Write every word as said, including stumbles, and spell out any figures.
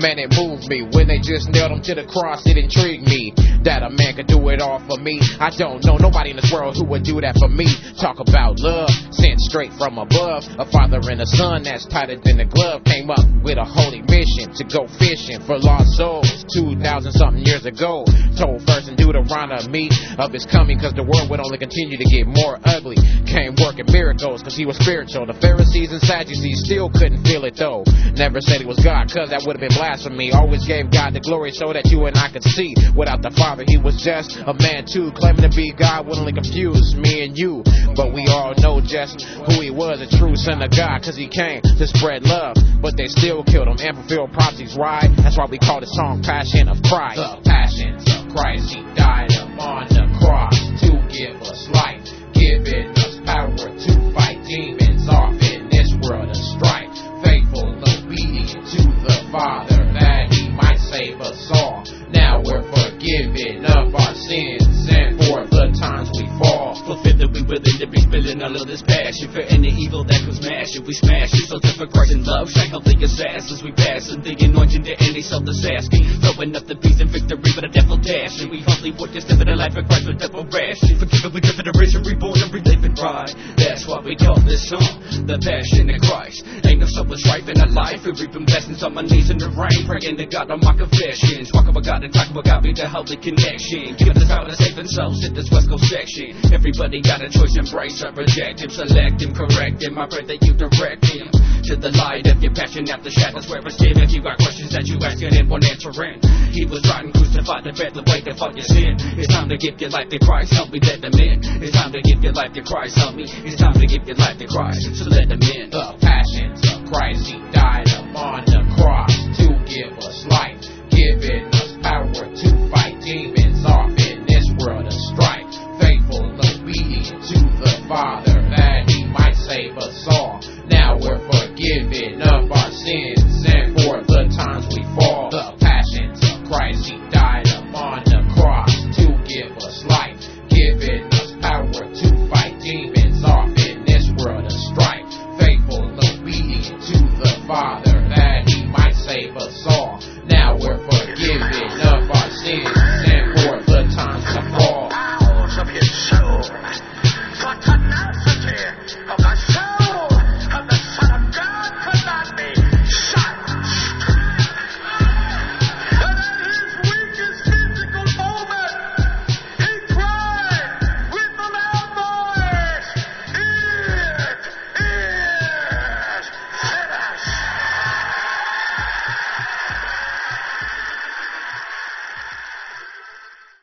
Man, it moved me when they just nailed him to the cross. It intrigued me that a man could do it all for me. I don't know nobody in this world who would do that for me. Talk about love sent straight from above. A father and a son that's tighter than a glove came up with a holy mission to go fishing for lost souls two thousand something years ago. Told first in Deuteronomy of his coming, cause the world would only continue to get more ugly. Came working miracles cause he was spiritual. The Pharisees and Sadducees still couldn't feel it though. Never said he was God cause that would have been blasphemy. Always gave God the glory so that you and I could see. Without the Father he was just a man too. Claiming to be God would only confuse me and you. But we all know just who he was, a true son of God, cause he came to spread love. But they still killed him and fulfilled prophecies, right? That's why we call the song Passion of Christ. The passions of Christ, he died upon the cross to give us life, giving us power to fight demons off in this world of strife. Faithful, obedient to the Father, that he might save us all. Now we're forgiven of our sins and for the times we fall. Fulfill that we willing to be spilling all of this passion for any evil that comes smashing. We smash it so that for Christ and love shine healthy assassins. We pass and the anointing to any soul that's asking. Throwing up the peace and victory but a devil dashing. We humbly would just live in a life of Christ with devil ration. Forgiven, we driven to risen, reborn and reliving right. That's why we call this song the Passion of Christ. Ain't no soul strife in our life. We reaping blessings on my knees in the rain, praying to God on my confessions. Walking with God and talking with God, be the holy connection. Give us power to saving souls in this West Coast section. Everybody got a choice, embrace or reject him, select him, correct him. I pray that you direct him to the light of your passion, out the shadows where it's dim. If you got questions that you asking and won't answer in, he was trying crucified to bear the weight of all your sin. It's time to give your life to Christ, help me let them in. It's time to give your life to Christ, help me. It's time to give your life to Christ, so let them in. The passions of Christ, he died upon the cross to give us life,